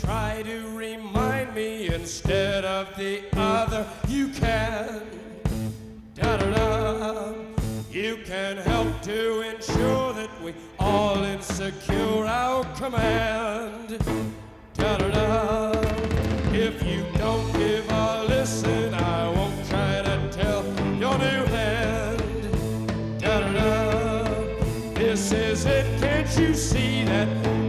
try to remind me instead of the other. You can, da-da-da. You can help to ensure that we all insecure our command, da-da-da. If you don't give a listen, I won't try to tell your new hand, da-da-da. This is it, can't you see that